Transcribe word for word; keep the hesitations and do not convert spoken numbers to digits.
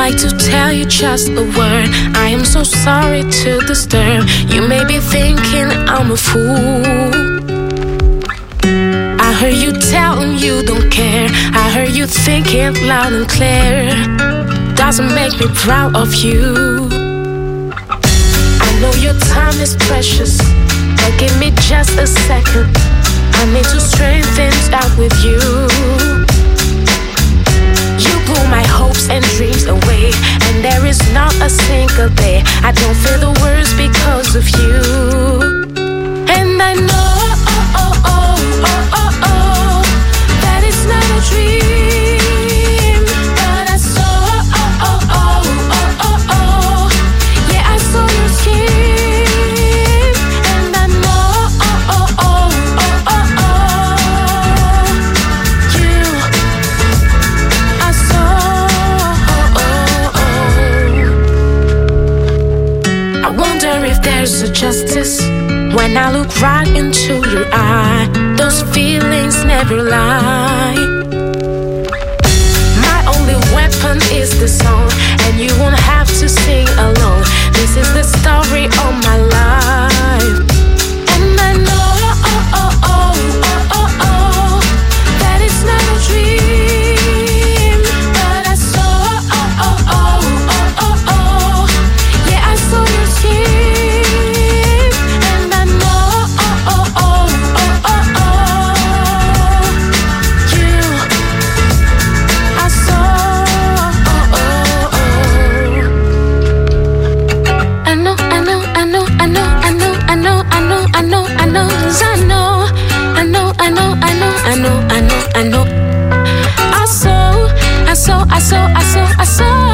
like to tell you just a word. I am so sorry to disturb. You may be thinking I'm a fool. I heard you telling you don't care. I heard you thinking loud and clear. Doesn't make me proud of you. I know your time is precious, but give me just a second. I need to straighten things out with you. You blew my hopes and dreams away, and there is not a single day I don't feel the worst because of you. And I know oh, oh, oh, oh, oh, oh, that it's not a dream, but I saw oh, oh, oh, oh, oh, oh, yeah, I saw your skin. And I know oh, oh, oh, oh, oh, oh, you, I saw oh, oh, oh. I wonder if there's a justice when I look right into your eye. Those feelings never lie. My only weapon is the song, and you won't have to sing alone. This is the story of my life. And I know oh, oh, oh, oh, oh, oh, that it's not a dream, but I saw oh, oh, oh, oh, oh, oh, yeah, I saw your skin. And I know oh, oh, oh, oh, oh, oh, you, I saw oh, oh, oh. I know, I know, I know, I know, I know, I know, I know, I know, I know, 'cause I know, I know, I know, I know, I know, I know, I know. I saw, I saw, I saw, I saw, I saw.